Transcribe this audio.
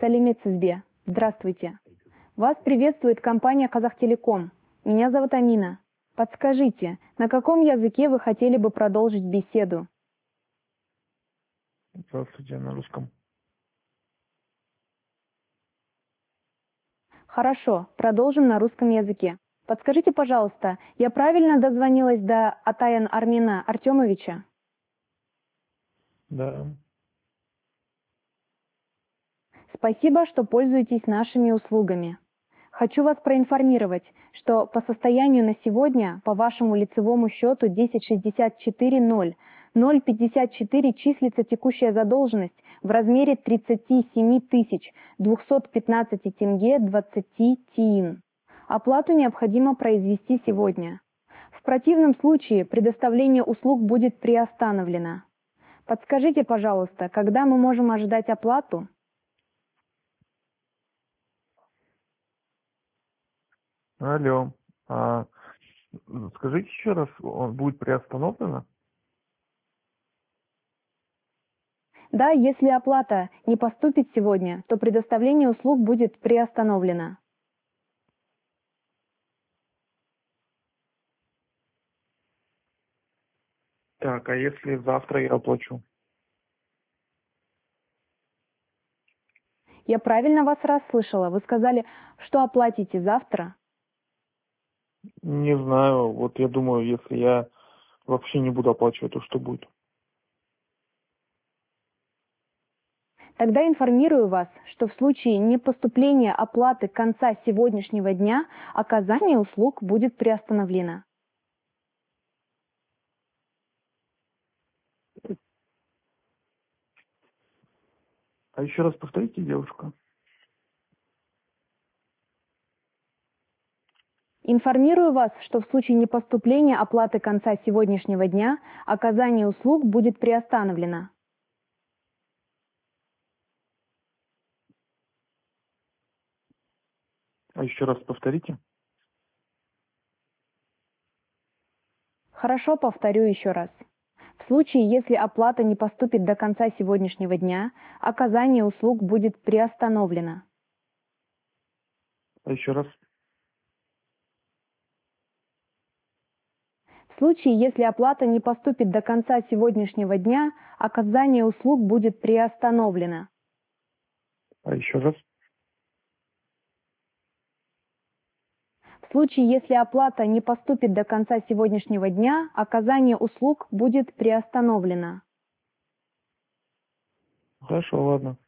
Сәлемет сізбе. Здравствуйте. Вас приветствует компания Казахтелеком. Меня зовут Амина. Подскажите, на каком языке вы хотели бы продолжить беседу? Здравствуйте, на русском. Хорошо, продолжим на русском языке. Подскажите, пожалуйста, я правильно дозвонилась до Атаян Армина Артемовича? Да. Спасибо, что пользуетесь нашими услугами. Хочу вас проинформировать, что по состоянию на сегодня по вашему лицевому счету 1064.0 054 числится текущая задолженность в размере 37 215 тенге 20 тиын. Оплату необходимо произвести сегодня. В противном случае предоставление услуг будет приостановлено. Подскажите, пожалуйста, когда мы можем ожидать оплату? Алло. Скажите еще раз, он будет приостановлено? Да, если оплата не поступит сегодня, то предоставление услуг будет приостановлено. Так, а если завтра я оплачу? Я правильно вас расслышала? Вы сказали, что оплатите завтра? Не знаю, вот я думаю, если я вообще не буду оплачивать, то что будет? Тогда информирую вас, что в случае непоступления оплаты конца сегодняшнего дня оказание услуг будет приостановлено. А еще раз повторите, девушка. Информирую вас, что в случае непоступления оплаты конца сегодняшнего дня оказание услуг будет приостановлено. А еще раз повторите. Хорошо, повторю еще раз. В случае, если оплата не поступит до конца сегодняшнего дня, оказание услуг будет приостановлено. А еще раз. В случае, если оплата не поступит до конца сегодняшнего дня, оказание услуг будет приостановлено. А еще раз. В случае, если оплата не поступит до конца сегодняшнего дня, оказание услуг будет приостановлено. Хорошо, ладно.